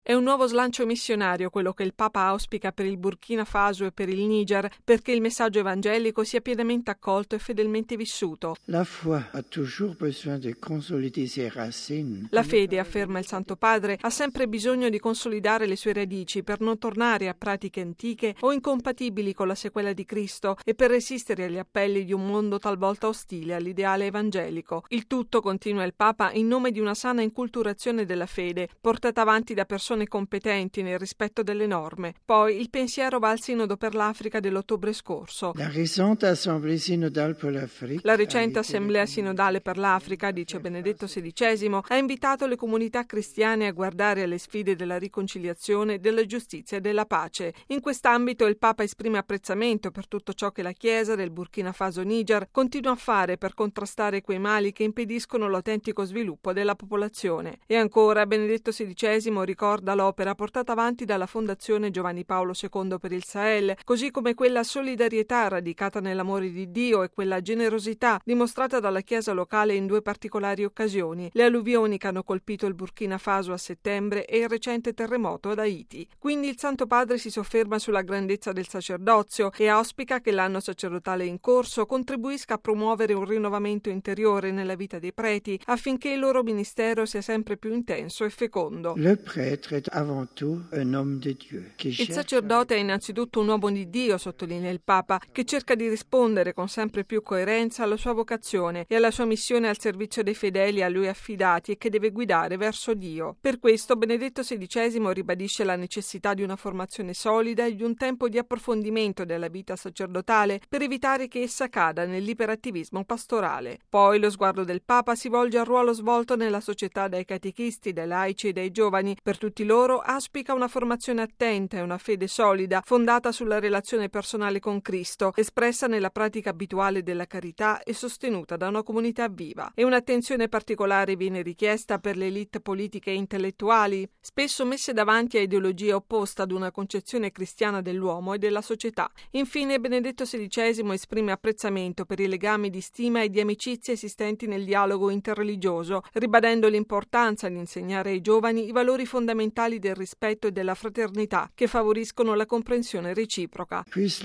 È un nuovo slancio missionario quello che il Papa auspica per il Burkina Faso e per il Niger, perché il messaggio evangelico sia pienamente accolto e fedelmente vissuto. La foi a toujours besoin de consolider ses racines. La fede, afferma il Santo Padre, ha sempre bisogno di consolidare le sue radici per non tornare a pratiche antiche o incompatibili con la sequela di Cristo e per resistere agli appelli di un mondo talvolta ostile all'ideale evangelico. Il tutto, continua il Papa, in nome di una sana inculturazione della fede, portata avanti da persone competenti nel rispetto delle norme. Poi il pensiero va al Sinodo per l'Africa dell'ottobre scorso. La recente Assemblée synodale pour l'Afrique. La recente Assemblea sinodale per l'Africa, dice Benedetto XVI, ha invitato le comunità cristiane a guardare alle sfide della riconciliazione, della giustizia e della pace. In quest'ambito il Papa esprime apprezzamento per tutto ciò che la Chiesa del Burkina Faso Niger continua a fare per contrastare quei mali che impediscono l'autentico sviluppo della popolazione. E ancora Benedetto XVI ricorda l'opera portata avanti dalla Fondazione Giovanni Paolo II per il Sahel, così come quella solidarietà radicata nell'amore di Dio e quella generosità dimostrata dalla Chiesa locale in due particolari occasioni: le alluvioni che hanno colpito il Burkina Faso a settembre e il recente terremoto ad Haiti. Quindi il Santo Padre si sofferma sulla grandezza del sacerdozio e auspica che l'anno sacerdotale in corso contribuisca a promuovere un rinnovamento interiore nella vita dei preti affinché il loro ministero sia sempre più intenso e fecondo. Le prêtre est avant tout un homme de Dieu. Il sacerdote è innanzitutto un uomo di Dio, sottolinea il Papa, che cerca di rispondere con sempre più coerenza alla sua vocazione e alla sua missione al servizio dei fedeli a lui affidati e che deve guidare verso Dio. Per questo Benedetto XVI ribadisce la necessità di una formazione solida e di un tempo di approfondimento della vita sacerdotale per evitare che essa cada nell'iperattivismo pastorale. Poi lo sguardo del Papa si volge al ruolo svolto nella società dai catechisti, dai laici e dai giovani. Per tutti loro auspica una formazione attenta e una fede solida, fondata sulla relazione personale con Cristo, espressa nella pratica abituale della carità e sostenuta da una comunità viva. E un'attenzione particolare viene richiesta per le élite politiche e intellettuali, spesso messe davanti a ideologie opposte ad una concezione cristiana dell'uomo e della società. Infine Benedetto XVI esprime apprezzamento per i legami di stima e di amicizia esistenti nel dialogo interreligioso, ribadendo l'importanza di insegnare ai giovani i valori fondamentali del rispetto e della fraternità che favoriscono la comprensione reciproca.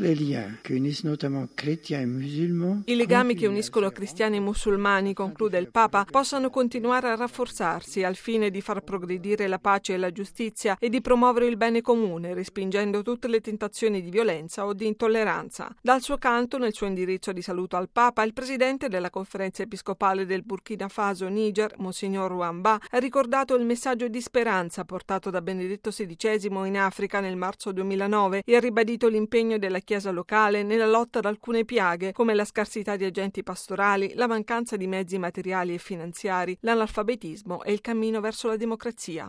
I legami che uniscono cristiani e musulmani, conclude il Papa, possano continuare a rafforzarsi al fine di far progredire la pace e la giustizia e di promuovere il bene comune, respingendo tutte le tentazioni di violenza o di intolleranza. Dal suo canto, nel suo indirizzo di saluto al Papa, il presidente della Conferenza Episcopale del Burkina Faso Niger, Monsignor Ruamba, ha ricordato il messaggio di speranza portato da Benedetto XVI in Africa nel marzo 2009 e ha ribadito l'impegno della Chiesa locale nella lotta ad alcune piaghe come la scarsità di agenti pastorali, la mancanza di mezzi materiali e finanziari, l'analfabetismo e il cammino verso la democrazia.